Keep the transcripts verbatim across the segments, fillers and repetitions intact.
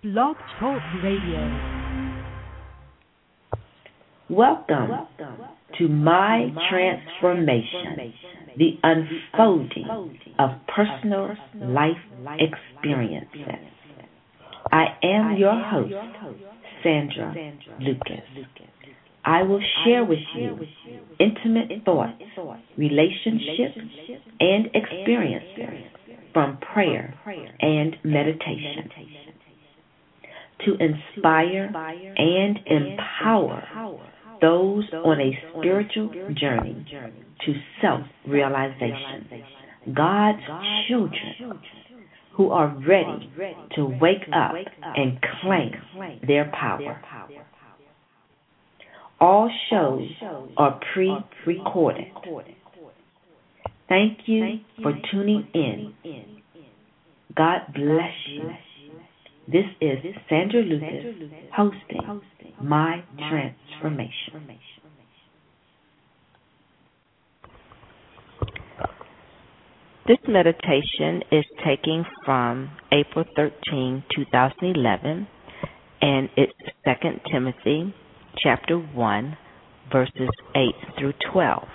Blog Talk Radio. Welcome to My Transformation, the unfolding of personal life experiences. I am your host, Sandra Lucas. I will share with you intimate thoughts, relationships, and experiences from prayer and meditation to inspire and empower those on a spiritual journey to self-realization, God's children who are ready to wake up and claim their power. All shows are pre-recorded. Thank you for tuning in. God bless you. This is Sandra Lucas hosting My Transformation. This meditation is taken from April thirteenth, twenty eleven, and it's Second Timothy chapter one, verses eight through twelve.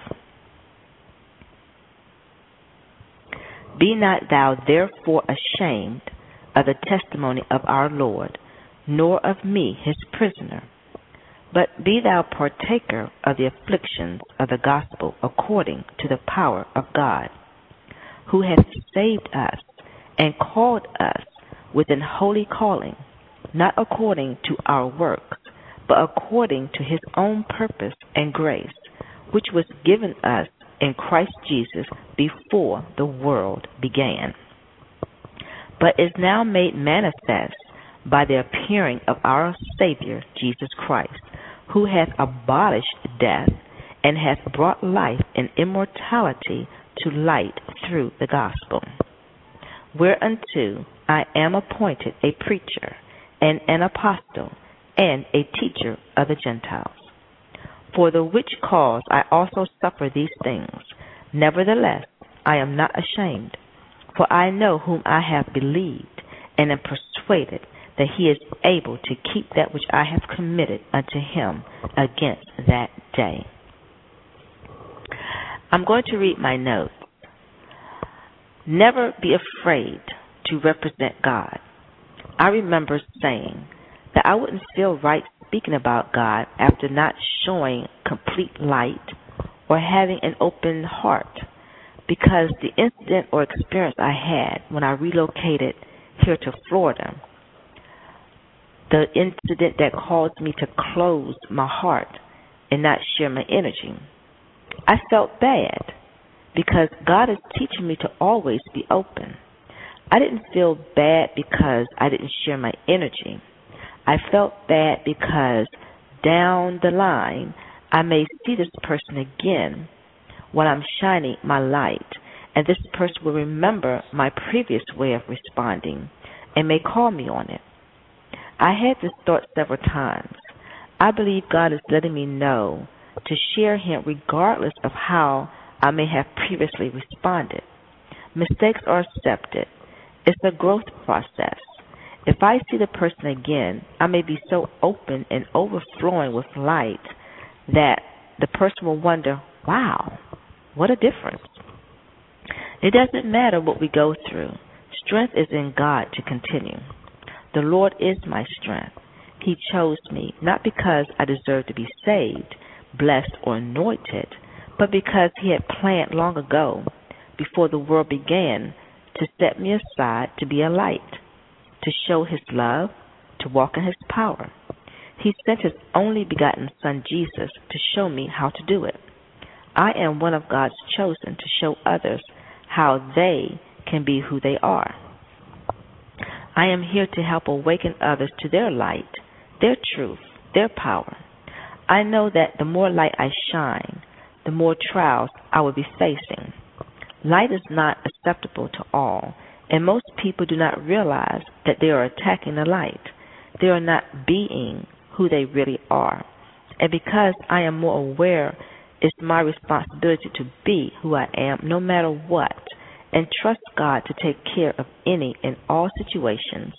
Be not thou therefore ashamed of the testimony of our Lord, nor of me his prisoner, but be thou partaker of the afflictions of the gospel according to the power of God, who hath saved us and called us with an holy calling, not according to our works, but according to his own purpose and grace, which was given us in Christ Jesus before the world began, but is now made manifest by the appearing of our Savior Jesus Christ, who hath abolished death and hath brought life and immortality to light through the gospel, whereunto I am appointed a preacher and an apostle and a teacher of the Gentiles. For the which cause I also suffer these things. Nevertheless, I am not ashamed, for I know whom I have believed, and am persuaded that he is able to keep that which I have committed unto him against that day. I'm going to read my notes. Never be afraid to represent God. I remember saying that I wouldn't feel right speaking about God after not showing complete light or having an open heart, because the incident or experience I had when I relocated here to Florida, the incident that caused me to close my heart and not share my energy, I felt bad because God is teaching me to always be open. I didn't feel bad because I didn't share my energy. I felt bad because down the line I may see this person again when I'm shining my light, and this person will remember my previous way of responding and may call me on it. I had this thought several times. I believe God is letting me know to share him regardless of how I may have previously responded. Mistakes are accepted. It's a growth process. If I see the person again, I may be so open and overflowing with light that the person will wonder, wow, what a difference. It doesn't matter what we go through. Strength is in God to continue. The Lord is my strength. He chose me, not because I deserve to be saved, blessed, or anointed, but because he had planned long ago, before the world began, to set me aside to be a light, to show his love, to walk in his power. He sent his only begotten Son, Jesus, to show me how to do it. I am one of God's chosen to show others how they can be who they are. I am here to help awaken others to their light, their truth, their power. I know that the more light I shine, the more trials I will be facing. Light is not acceptable to all, and most people do not realize that they are attacking the light. They are not being who they really are. And because I am more aware, it's my responsibility to be who I am no matter what, and trust God to take care of any and all situations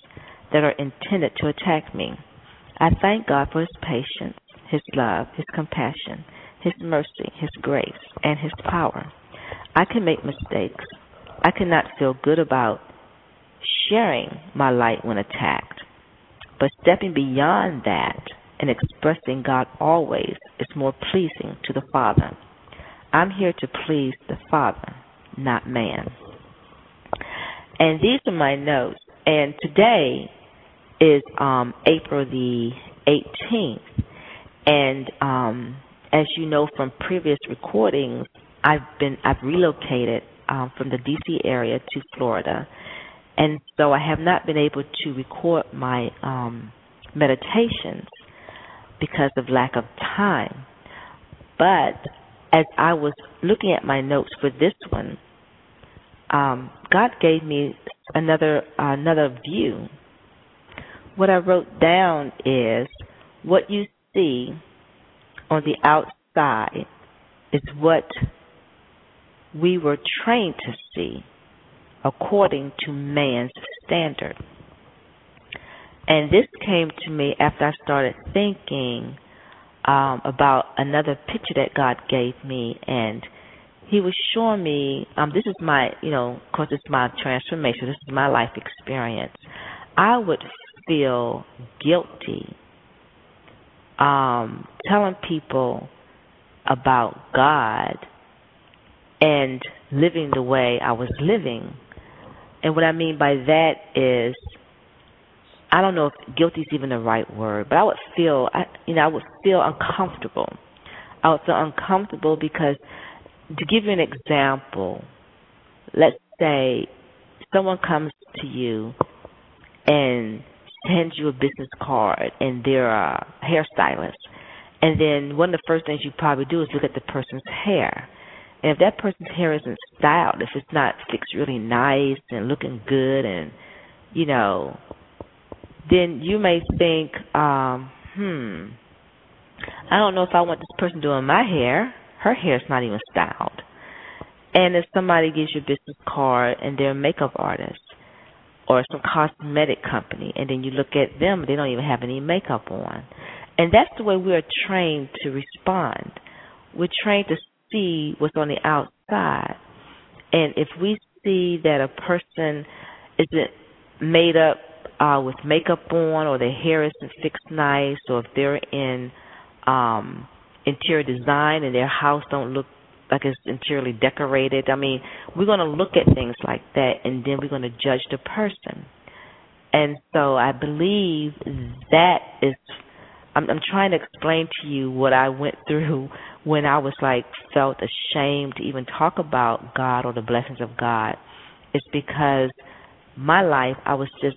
that are intended to attack me. I thank God for His patience, His love, His compassion, His mercy, His grace, and His power. I can make mistakes. I cannot feel good about sharing my light when attacked. But stepping beyond that and expressing God always is more pleasing to the Father. I'm here to please the Father, not man. And these are my notes. And today is um, April the eighteenth. And um, as you know from previous recordings, I've been I've relocated um, from the D C area to Florida. And so I have not been able to record my um, meditations because of lack of time. But as I was looking at my notes for this one, um, God gave me another uh, another view. What I wrote down is what you see on the outside is what we were trained to see according to man's standard. And this came to me after I started thinking um, about another picture that God gave me, and He was showing me, um, this is my, you know, of course it's my transformation, this is my life experience. I would feel guilty um, telling people about God and living the way I was living. And what I mean by that is, I don't know if guilty is even the right word, but I would feel, I, you know, I would feel uncomfortable. I would feel uncomfortable because, to give you an example, let's say someone comes to you and hands you a business card, and they're a hairstylist, and then one of the first things you probably do is look at the person's hair. And if that person's hair isn't styled, if it's not fixed really nice and looking good and, you know, then you may think, um, hmm, I don't know if I want this person doing my hair. Her hair's not even styled. And if somebody gives you a business card and they're a makeup artist or some cosmetic company, and then you look at them, they don't even have any makeup on. And that's the way we're trained to respond. We're trained to see what's on the outside. And if we see that a person isn't made up uh, with makeup on, or their hair isn't fixed nice, or if they're in um, interior design and their house don't look like it's interiorly decorated, I mean, we're going to look at things like that, and then we're going to judge the person. And so I believe that is, I'm, I'm trying to explain to you what I went through when I was like felt ashamed to even talk about God or the blessings of God. It's because my life, I was just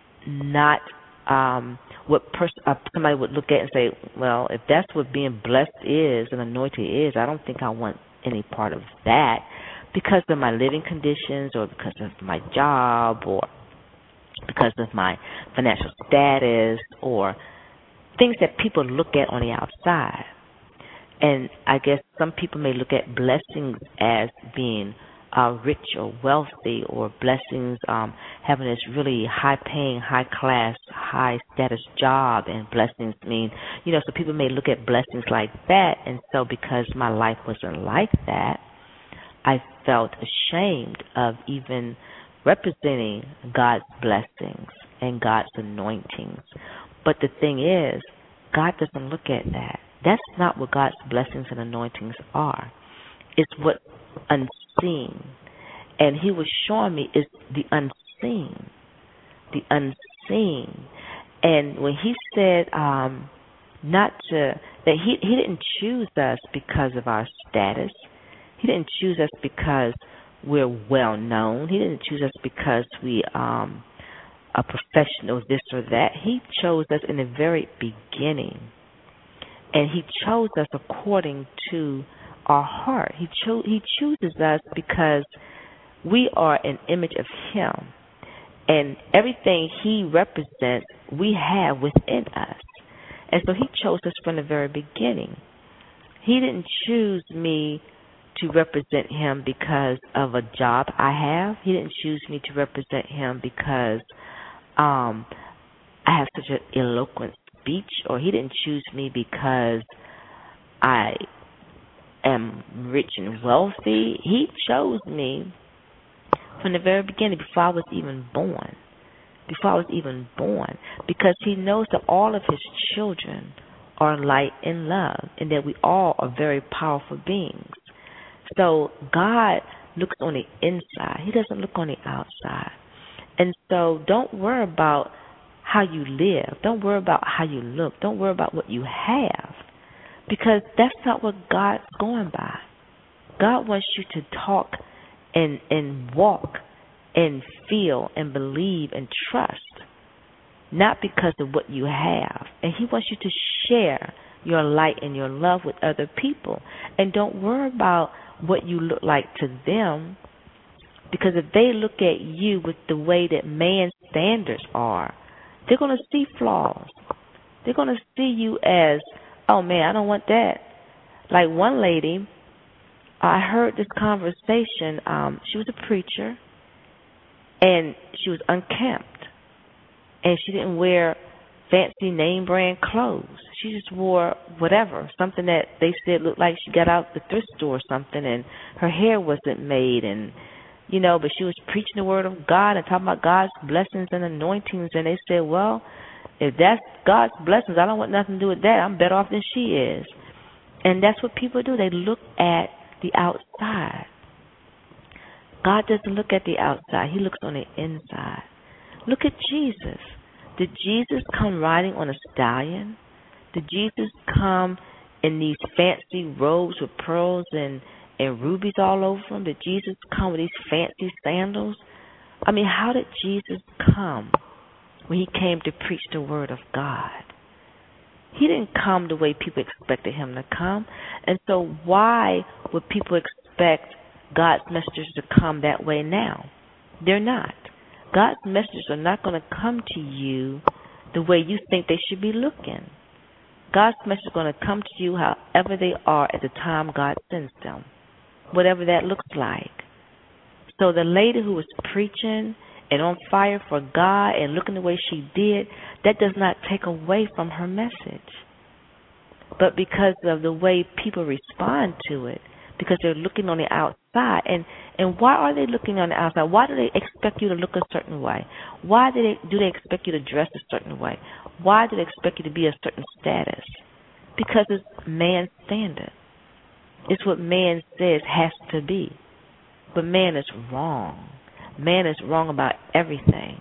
not um, what pers- uh, somebody would look at and say, well, if that's what being blessed is and anointed is, I don't think I want any part of that because of my living conditions or because of my job or because of my financial status or things that people look at on the outside. And I guess some people may look at blessings as being uh, rich or wealthy, or blessings um, having this really high-paying, high-class, high-status job, and blessings mean, you know, so people may look at blessings like that. And so because my life wasn't like that, I felt ashamed of even representing God's blessings and God's anointings. But the thing is, God doesn't look at that. That's not what God's blessings and anointings are. It's what's unseen. And He was showing me is the unseen. The unseen. And when He said um, not to, that he, he didn't choose us because of our status. He didn't choose us because we're well known. He didn't choose us because we um, are professionals, this or that. He chose us in the very beginning. And He chose us according to our heart. He cho- He chooses us because we are an image of Him. And everything He represents, we have within us. And so He chose us from the very beginning. He didn't choose me to represent Him because of a job I have. He didn't choose me to represent Him because um, I have such an eloquent speech, or he didn't choose me because I am rich and wealthy. He chose me from the very beginning, before I was even born. Before I was even born. Because he knows that all of his children are light and love, and that we all are very powerful beings. So God looks on the inside. He doesn't look on the outside. And so don't worry about how you live. Don't worry about how you look. Don't worry about what you have, because that's not what God's going by. God wants you to talk and and walk and feel and believe and trust, not because of what you have. And he wants you to share your light and your love with other people. And don't worry about what you look like to them, because if they look at you with the way that man's standards are, they're going to see flaws. They're going to see you as, oh man, I don't want that. Like one lady, I heard this conversation. Um, she was a preacher, and she was unkempt, and she didn't wear fancy name brand clothes. She just wore whatever, something that they said looked like she got out the thrift store or something, and her hair wasn't made, and you know, but she was preaching the word of God and talking about God's blessings and anointings, and they said, well, if that's God's blessings, I don't want nothing to do with that. I'm better off than she is. And that's what people do. They look at the outside. God doesn't look at the outside. He looks on the inside. Look at Jesus. Did Jesus come riding on a stallion? Did Jesus come in these fancy robes with pearls and, and rubies all over him? Did Jesus come with these fancy sandals? I mean, how did Jesus come when he came to preach the word of God? He didn't come the way people expected him to come. And so why would people expect God's messengers to come that way now? They're not. God's messengers are not going to come to you the way you think they should be looking. God's messengers are going to come to you however they are at the time God sends them, whatever that looks like. So the lady who was preaching and on fire for God and looking the way she did, that does not take away from her message. But because of the way people respond to it, because they're looking on the outside, and, and why are they looking on the outside? Why do they expect you to look a certain way? Why do they, do they expect you to dress a certain way? Why do they expect you to be a certain status? Because it's man's standard. It's what man says has to be. But man is wrong. Man is wrong about everything.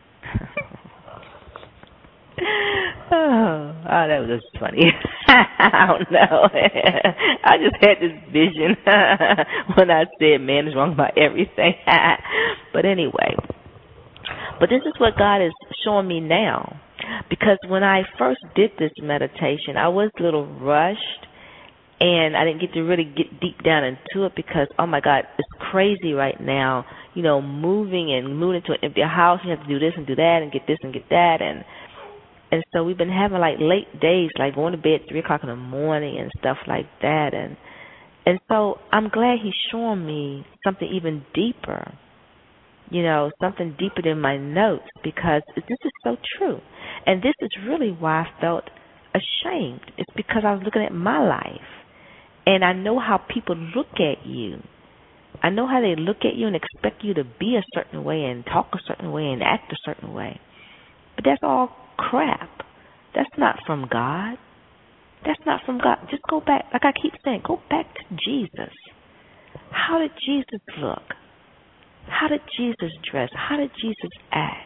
oh, oh, that was just funny. I don't know. I just had this vision when I said man is wrong about everything. But anyway, but this is what God is showing me now. Because when I first did this meditation, I was a little rushed, and I didn't get to really get deep down into it because, oh, my God, it's crazy right now, you know, moving and moving into an empty house. You have to do this and do that and get this and get that. And and so we've been having, like, late days, like going to bed at three o'clock in the morning and stuff like that. And, and so I'm glad he's showing me something even deeper, you know, something deeper than my notes, because this is so true. And this is really why I felt ashamed. It's because I was looking at my life. And I know how people look at you. I know how they look at you and expect you to be a certain way and talk a certain way and act a certain way. But that's all crap. That's not from God. That's not from God. Just go back, like I keep saying, go back to Jesus. How did Jesus look? How did Jesus dress? How did Jesus act?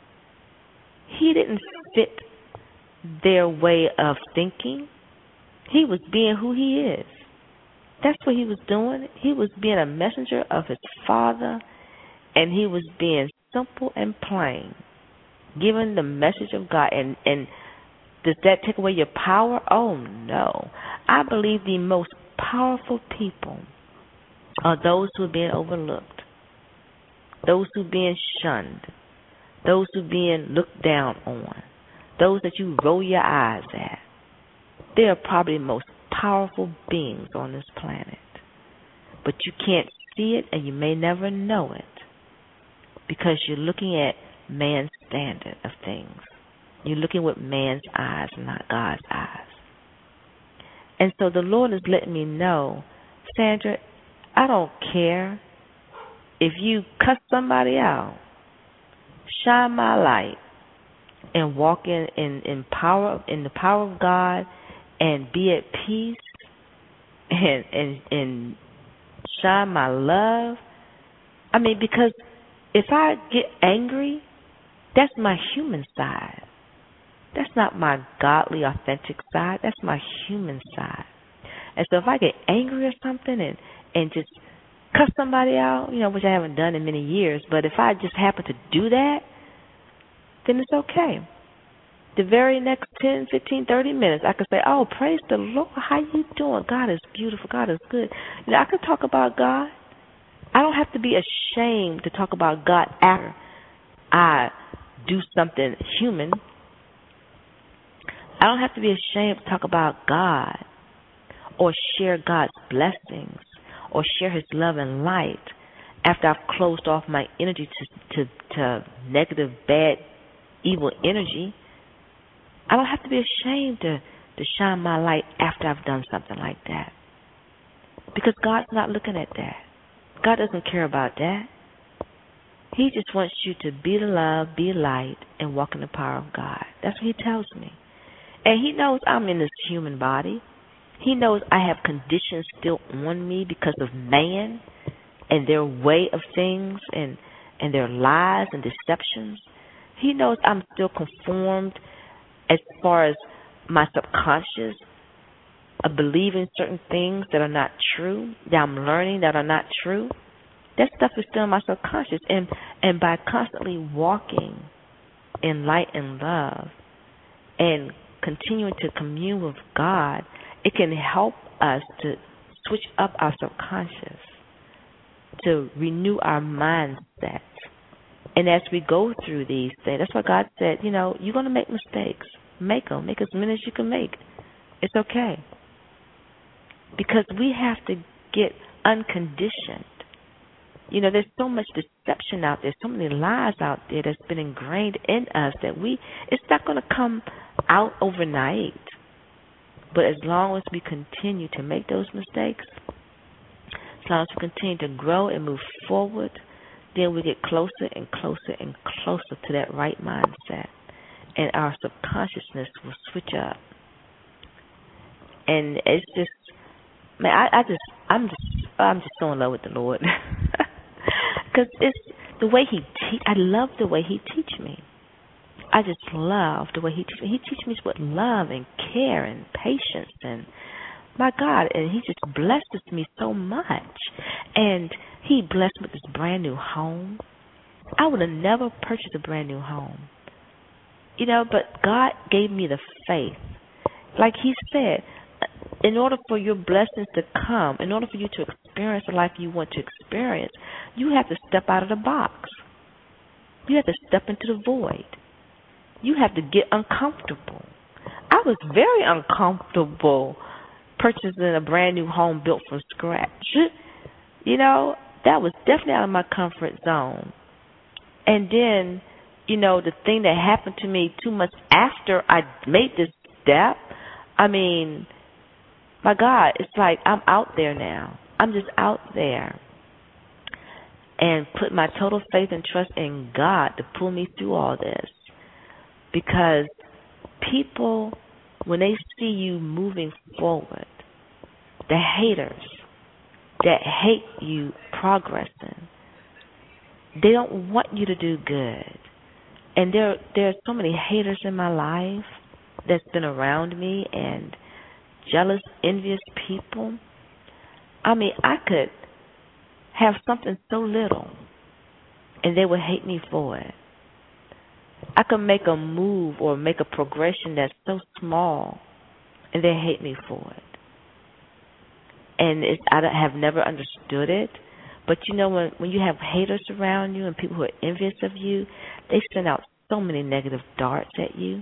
He didn't fit their way of thinking. He was being who he is. That's what he was doing. He was being a messenger of his Father, and he was being simple and plain, giving the message of God. And, and does that take away your power? Oh, no. I believe the most powerful people are those who are being overlooked, those who are being shunned, those who are being looked down on, those that you roll your eyes at. They are probably the most powerful beings on this planet. But you can't see it, and you may never know it, because you're looking at man's standard of things. You're looking with man's eyes, not God's eyes. And so the Lord is letting me know, Sandra, I don't care if you cuss somebody out. Shine my light and walk in, in, in power in the power of God and be at peace and and and shine my love. I mean, because if I get angry, that's my human side. That's not my godly, authentic side. That's my human side. And so if I get angry or something and, and just cuss somebody out, you know, which I haven't done in many years, but if I just happen to do that, then it's okay. The very next ten, fifteen, thirty minutes, I could say, oh, praise the Lord. How you doing? God is beautiful. God is good. You know, I could talk about God. I don't have to be ashamed to talk about God after I do something human. I don't have to be ashamed to talk about God or share God's blessings or share His love and light after I've closed off my energy to, to, to negative, bad, evil energy. I don't have to be ashamed to, to shine my light after I've done something like that, because God's not looking at that. God doesn't care about that. He just wants you to be the love, be light, and walk in the power of God. That's what He tells me. And He knows I'm in this human body. He knows I have conditions still on me because of man and their way of things and, and their lies and deceptions. He knows I'm still conformed as far as my subconscious of believing certain things that are not true, that I'm learning that are not true. That stuff is still in my subconscious. And, and by constantly walking in light and love and continuing to commune with God, it can help us to switch up our subconscious, to renew our mindset. And as we go through these things, that's why God said, you know, you're going to make mistakes. Make them. Make as many as you can make. It's okay. Because we have to get unconditioned. You know, there's so much deception out there, so many lies out there that's been ingrained in us that we, it's not going to come out overnight. But as long as we continue to make those mistakes, as long as we continue to grow and move forward, then we get closer and closer and closer to that right mindset. And our subconsciousness will switch up. And it's just, man, I, I just, I'm just, I'm just so in love with the Lord. Because it's the way He teach. I love the way He teach me. I just love the way He teach me. He teach me with love and care and patience and, my God, and He just blesses me so much. And He blessed me with this brand new home. I would have never purchased a brand new home. You know, but God gave me the faith. Like He said, in order for your blessings to come, in order for you to experience the life you want to experience, you have to step out of the box. You have to step into the void. You have to get uncomfortable. I was very uncomfortable purchasing a brand new home built from scratch. You know, that was definitely out of my comfort zone. And then, you know, the thing that happened to me two months after I made this step, I mean, my God, it's like I'm out there now. I'm just out there. And put my total faith and trust in God to pull me through all this. Because people, when they see you moving forward, the haters that hate you progressing, they don't want you to do good. And there, there are so many haters in my life that's been around me, and jealous, envious people. I mean, I could have something so little, and they would hate me for it. I could make a move or make a progression that's so small, and they hate me for it. And it's, I have never understood it. But you know, when when you have haters around you and people who are envious of you, they send out so many negative darts at you.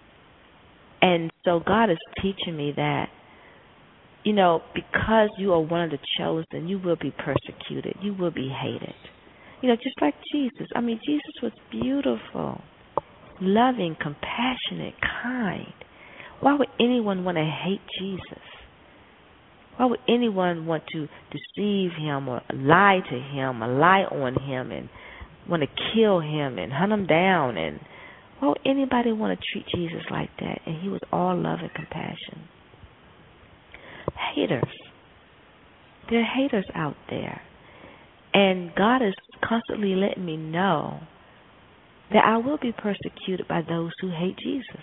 And so God is teaching me that, you know, because you are one of the chosen, you will be persecuted. You will be hated. You know, just like Jesus. I mean, Jesus was beautiful. loving, compassionate, kind. Why would anyone want to hate Jesus? Why would anyone want to deceive him or lie to him or lie on him and want to kill him and hunt him down? And why would anybody want to treat Jesus like that? And he was all love and compassion. Haters. There are haters out there. And God is constantly letting me know that I will be persecuted by those who hate Jesus.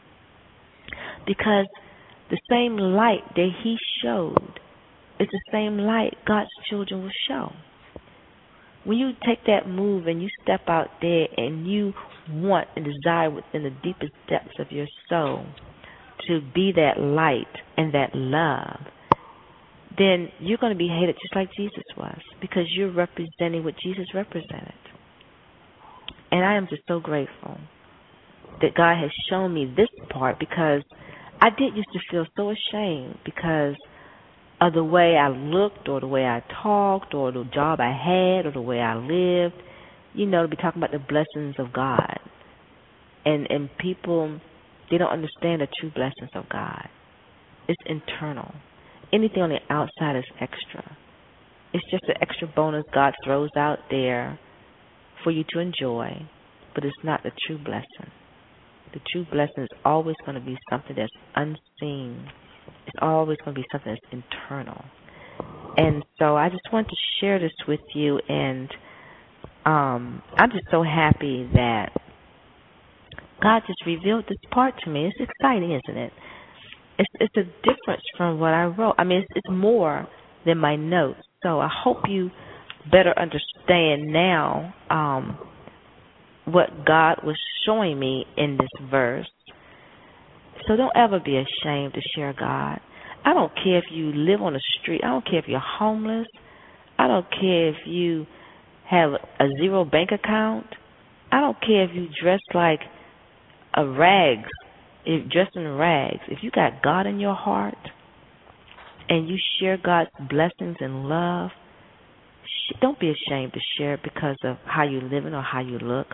Because the same light that he showed is the same light God's children will show. When you take that move and you step out there and you want and desire within the deepest depths of your soul to be that light and that love, then you're going to be hated just like Jesus was, because you're representing what Jesus represented. And I am just so grateful that God has shown me this part, because I did used to feel so ashamed because of the way I looked or the way I talked or the job I had or the way I lived, you know, to be talking about the blessings of God. And and people, they don't understand the true blessings of God. It's internal. Anything on the outside is extra. It's just an extra bonus God throws out there for you to enjoy, but it's not the true blessing. The true blessing is always going to be something that's unseen. It's always going to be something that's internal. And so I just want to share this with you, and um, I'm just so happy that God just revealed this part to me. It's exciting, isn't it? It's it's a difference from what I wrote. I mean, it's, it's more than my notes. So I hope you better understand now um, what God was showing me in this verse. So don't ever be ashamed to share God. I don't care if you live on the street. I don't care if you're homeless. I don't care if you have a zero bank account. I don't care if you dress like a rags, if dressed in rags. If you got God in your heart and you share God's blessings and love, don't be ashamed to share it because of how you're living or how you look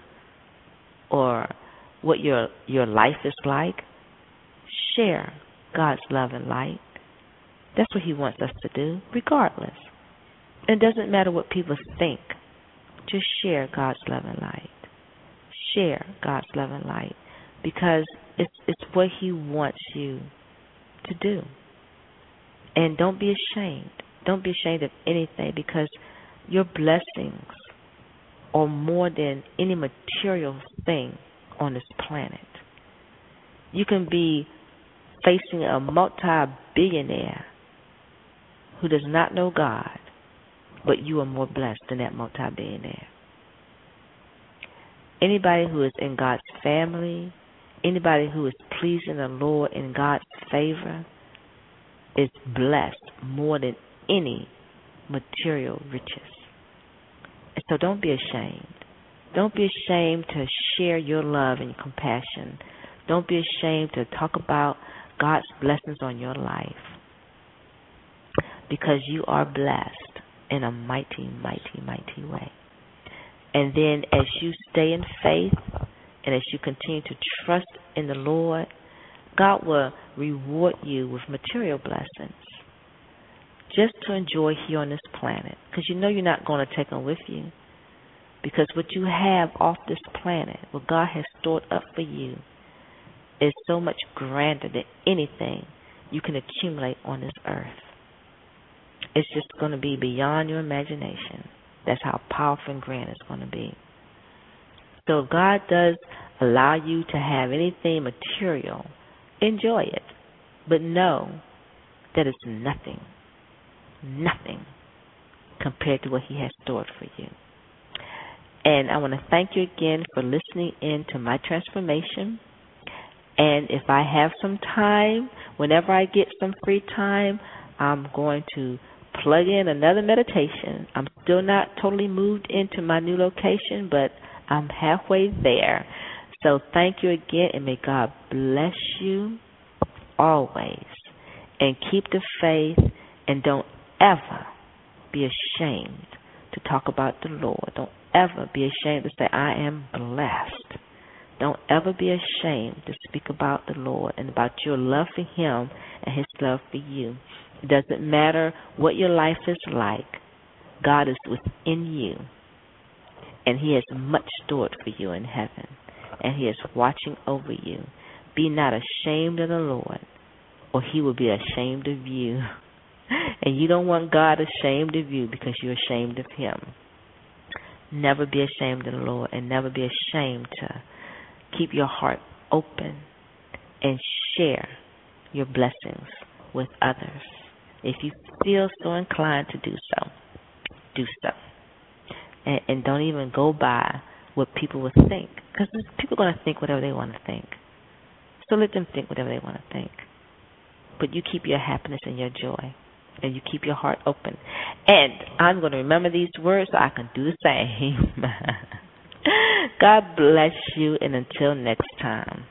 or what your your life is like. Share God's love and light. That's what he wants us to do, regardless. It doesn't matter what people think. Just share God's love and light. Share God's love and light, because it's it's what he wants you to do. And don't be ashamed. Don't be ashamed of anything, because your blessings are more than any material thing on this planet. You can be facing a multi-billionaire who does not know God, but you are more blessed than that multi-billionaire. Anybody who is in God's family, anybody who is pleasing the Lord in God's favor is blessed more than any material riches. And so don't be ashamed. Don't be ashamed to share your love and your compassion. Don't be ashamed to talk about God's blessings on your life, because you are blessed in a mighty, mighty, mighty way. And then as you stay in faith and as you continue to trust in the Lord, God will reward you with material blessings just to enjoy here on this planet, because you know you're not going to take them with you, because what you have off this planet, what God has stored up for you, is so much grander than anything you can accumulate on this earth. It's just going to be beyond your imagination. That's how powerful and grand it's going to be. So if God does allow you to have anything material, enjoy it. But know that it's nothing, nothing compared to what he has stored for you. And I want to thank you again for listening in to my transformation. And if I have some time, whenever I get some free time, I'm going to plug in another meditation. I'm still not totally moved into my new location, but I'm halfway there. So thank you again, and may God bless you always. And keep the faith, and don't ever be ashamed to talk about the Lord. Don't ever be ashamed to say, I am blessed Don't ever be ashamed to speak about the Lord and about your love for Him and His love for you. It doesn't matter what your life is like. God is within you, and He has much stored for you in heaven, and He is watching over you. Be not ashamed of the Lord, or He will be ashamed of you. And you don't want God ashamed of you because you're ashamed of Him. Never be ashamed of the Lord, and never be ashamed to keep your heart open and share your blessings with others. If you feel so inclined to do so, do so. And, and don't even go by what people would think, because people are going to think whatever they want to think. So let them think whatever they want to think. But you keep your happiness and your joy, and you keep your heart open. And I'm going to remember these words so I can do the same. God bless you, and until next time.